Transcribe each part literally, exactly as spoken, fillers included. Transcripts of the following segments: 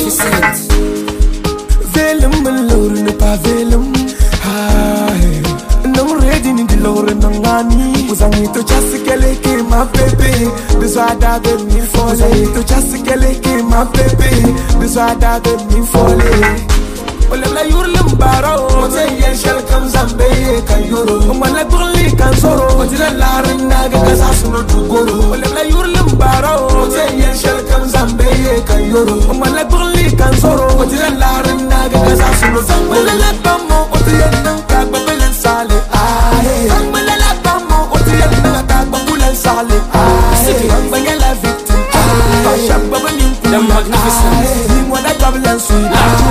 magnificent. Velum malor ne pa velum. Hai, non ready ni dilore nangani. Uzangi to just keleke my baby. Desada de mi fole. Uzangi to just keleke my baby. Desada de mi fole. Ola la yurlum baro, ote yen shell kam zambe kayoro. Omala burli kan soro, otira larin naga kasasu no dugoro. Ola la yurlum baro, ote yen shell kam zambe kayoro. Omala burli kan soro, otira larin naga kasasu no dugoro. Ola la bamo, otira nang kagbabelen sale. Ah, ola la bamo, otira nang kagbabelen sale. Ah, banya la victim. Ah, shababa ni the magnificent. Ni mo da gablen sweet.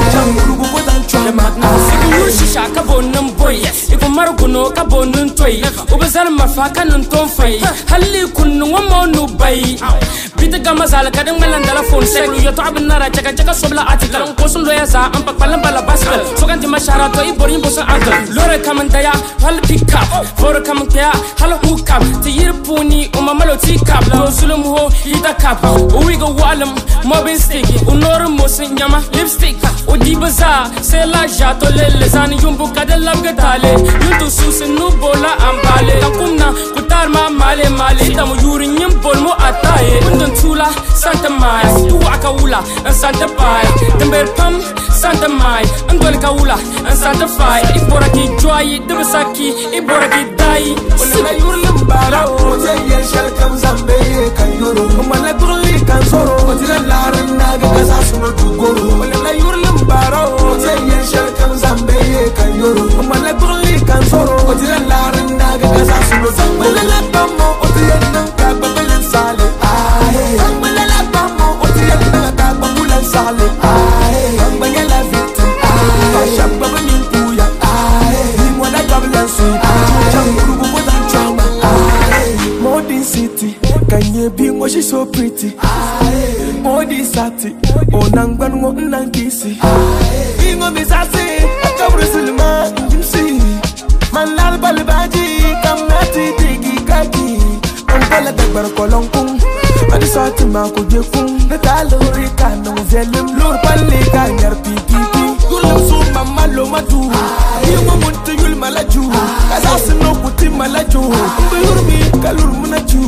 The magnificent. You shisha kabonum boy. Iku maruguno kabonun toy. Ubazal mafaka nun tonfay. Halli kunu wamonu bay. Bita gama sala kadang malandala phone sek. Yo to abnara chaka chaka sobla article. Kosun loya sa ampak palam bala baskel. Sokan ti mashara to iborin bosa uncle. Lore kamandaya hal pick up. For kamantaya hal hook up. Ti yirpuni umamalo ti cap. Lo sulum ho ita cap. We go walum mobbing stick. Unor mosin yama lipstick. Odi baza se la jato le zani yumbu kadel lamgatale. Yuntu susin nu bola ambale. Takumna kutar ma male male. Tamu yuri nyim bolmo ataye. Undun tula Santa Maya. Tu akawula and Santa Paya. Tember pam Santa Maya. Andol kawula and Santa Fire. Ibora ki joy debasaki. Ibora ki dai. Ola yurlum bara. Ote yen shell kam zambe kayoro. Omala burli kan soro. Otira larin naga kasasu no dugoro. Ola yurlum bara. Ote yen shell kam zambe kayoro. Omala burli kan soro. Otira larin naga kasasu no dugoro. Ola la bamo. Otira nang kagbabelen sale. Ah, omala la bamo. Otira nang kagbabelen sale. Ah, banya la victim. Ah, shababa ni puya. Ah, ni mo da gablen sweet. Ah, janguru bo dan trauma. Ah, modern city. Kanye bingo she so pretty. Modi sati, onangban ngo nangisi. Bingo misasi, akabru sulma jimsi. Man lal balbaji, kamati digi kaki. Ampala dagbar kolongkung, adi sati ma ko jefung. Natalori kanong zelim lur pali kanyar pipipi. Yulam su mama lo madu, yuma muntu yul malaju. Kasasi no puti malaju, mbiyurmi kalur munaju.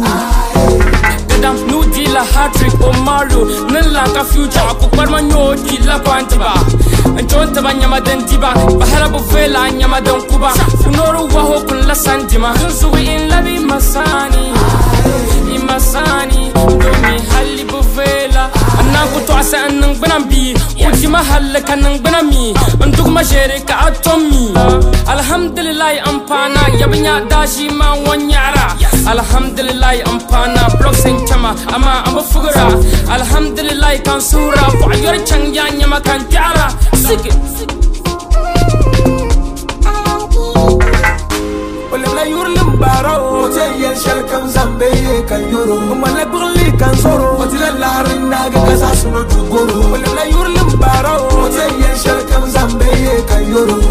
New deal a hat trick or Mario. None like a future. I could put my no deal la Quantiba. And John Tabanyama Dentiba. Baharabu Fela and Yamadon Kuba. Unoru Wahokun La Santima. So we in Labi Masani. Imasani. Domi Halibu Fela. And now go to us and Banambi. Ujima Halaka and Banami. And took my Sherika out to me. Alhamdulillah, Ampana. Yabinya Dashima one yara. Alhamdulillah, Ampana. Blocks and Chama, Ama, I'm a fugura. Alhamdulillah, Kansura, for your Changyanya Makantara. Sick it. Ola yurlum baro, ote yen shell kam zambe kayoro. Omala burli kan soro, otira larin naga kasasu no dugoro. Ola yurlum baro, ote yen shell kam zambe kayoro.